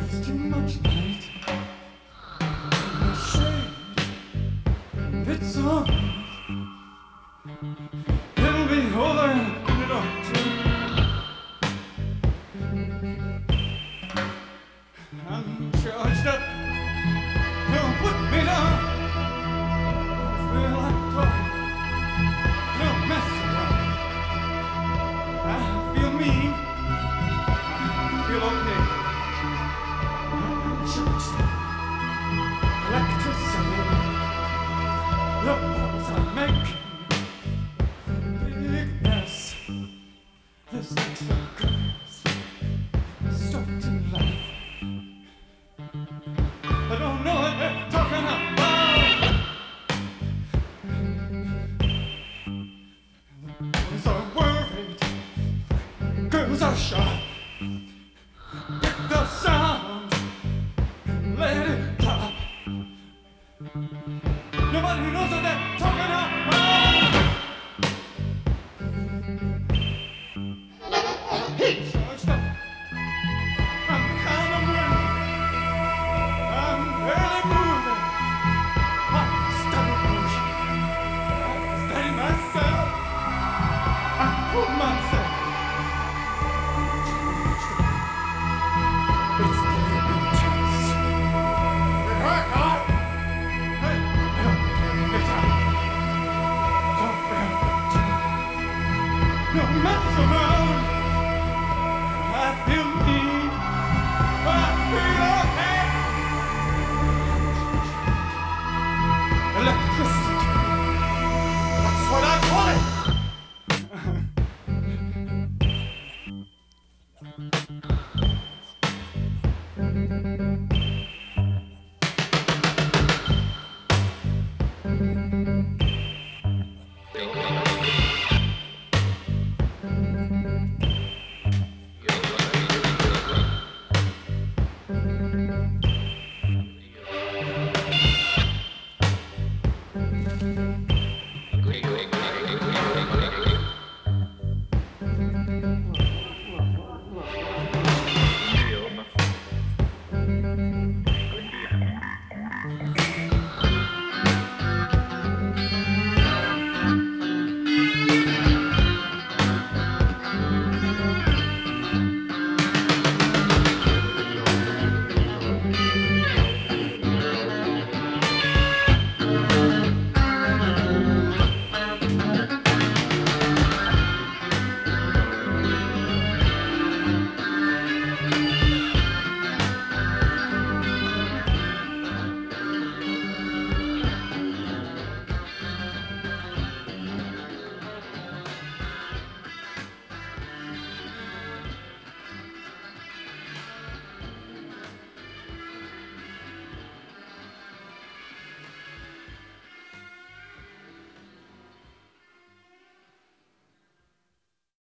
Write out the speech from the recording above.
It's too much light. The shade. It's on. It'll be over in a minute or two. I'm charged up. Don't put me down. I feel like talking. Don't mess around. I feel mean. I feel okay. I'm charged up. Electricity. The boys I make. Big mess. This makes the girls start to laugh. I don't know what they're talking about. Boys are worried. Girls are shy. Pick the sound. Let it pop. Nobody knows what they're talking about. Charged up. I'm kind of moving. I'm barely moving. My stomach moves. I steady myself. I pull myself. It's